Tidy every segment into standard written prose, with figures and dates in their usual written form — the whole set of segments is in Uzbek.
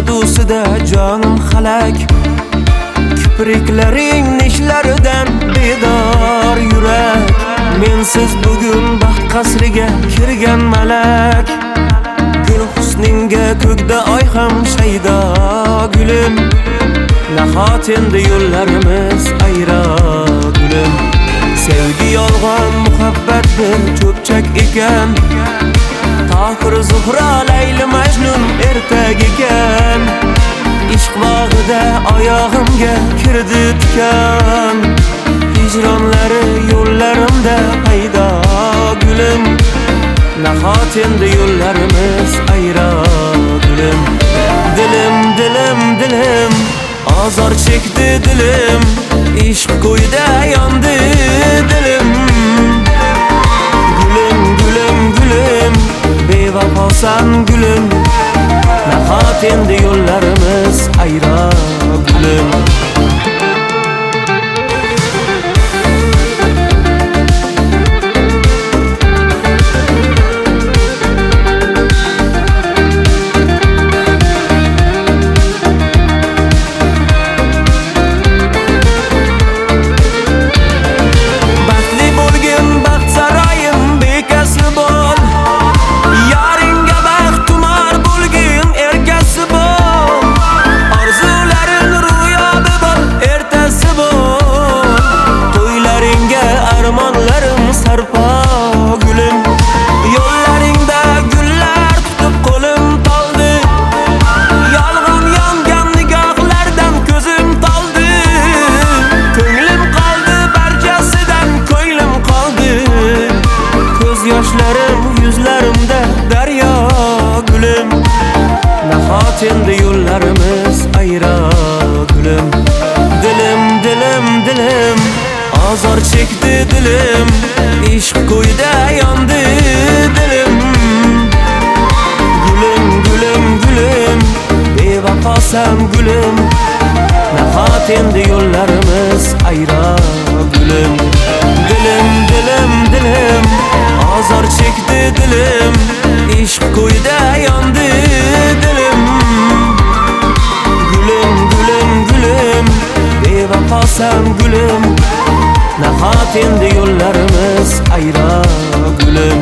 jadusida jonim halak. Kipriklaring nishlaridan bedor yurak. Mensiz bugun baxt qasriga kirgan malak. Gul husninga ko'kda oy ham shaydo gulim. Nahot endi yo'llarimiz ayro gulim. Sevgi yolg'on, muhabbat bir cho'pchak ekan. Tohir Zuhra, Layli Majnun ertak ekan. Ishq bog'ida oyog'imga kirdi tikan. Hijronlari yo'llarimda paydo gulim. Nahot endi yo'llarimiz ayro gulim. Dilim, dilim, dilim azor chekdi dilim. Ishq ko'yda yondi dilim. Gulim, gulim, gulim bevafosan gulim. Nahot endi yo'llarimiz ayro gulim. Yuzlarimda daryo gulim. Nahot endi yo'llarimiz ayro gulim. Dilim, dilim, dilim azor chekdi dilim. Ishq ko'yda yondi dilim. Gulim, gulim, gulim bevafosan gulim. Nahot endi yo'llarimiz ayro gulim. Dilim, dilim, dilim azor chekdi dilim. Ishq ko'yda yondi dilim. Gulim, gulim, gulim bevafosan gulim. Nahot endi yo'llarimiz ayro gulim.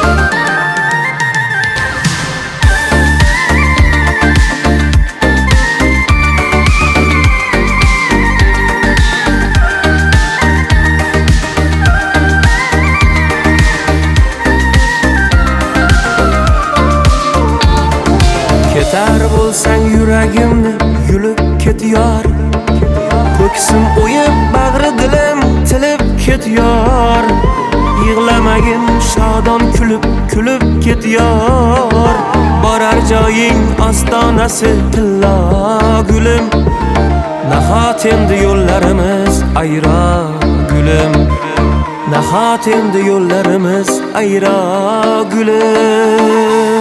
Ketar bo'lsang yuragimni yulib ketyor. Ko'ksim o'yib bag'ri dilim tilib ketyor. Yig'lamagin shodon kulib kulib ketyor. Borar joying ostonasi tillo gulim. Nahot endi yo'llarimiz ayro gulim. Nahot endi yo'llarimiz ayro gulim.